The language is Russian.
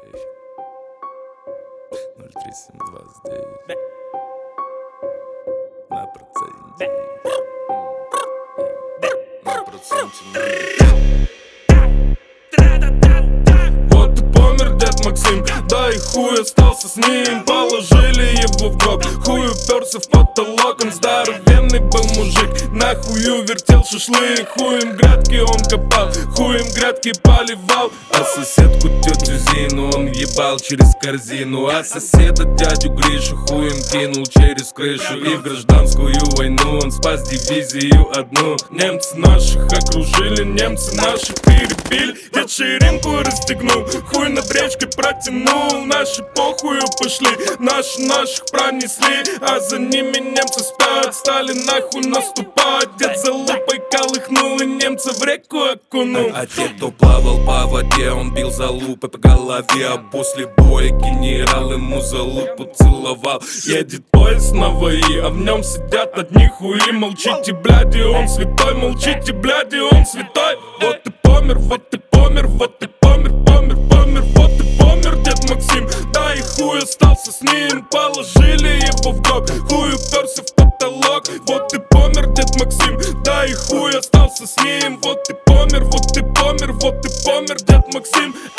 0372 здесь. На проценте. На проценте. Вот и помер дед Максим, да и хуй остался с ним. Положили его в гроб, хуй уперся в потолок. Он здоровенный был мужик, нахую вертел шашлык. Хуем грядки он копал, хуем грядки поливал. А соседку тетю Зину он ебал через корзину. А соседа дядю Гришу хуем кинул через крышу. И в гражданскую войну он спас дивизию одну. Немцы наших окружили, немцы наших перебили. Дед ширинку расстегнул, хуй над речкой протянул. Наши похую пошли, наших пронесли. А за ними немцы спят, стали нахуй наступать. Дед за лупой колыхнул и немца в реку окунул. А те, кто плавал по воде, он бил за лупой по голове. А после боя генерал ему за лупу целовал. Едет поезд на ВАИ, а в нем сидят одни хуи. Молчите, бляди, он святой, молчите, бляди, он святой. Вот и помер, вот и помер, вот и помер, помер, помер. Вот и помер дед Максим, да и хуй остался с ним. Положили его в гроб, хуй уперся в потолок. Вот и помер дед Максим, да и хуй остался с ним. Вот и помер, вот и помер, вот и помер дед Максим.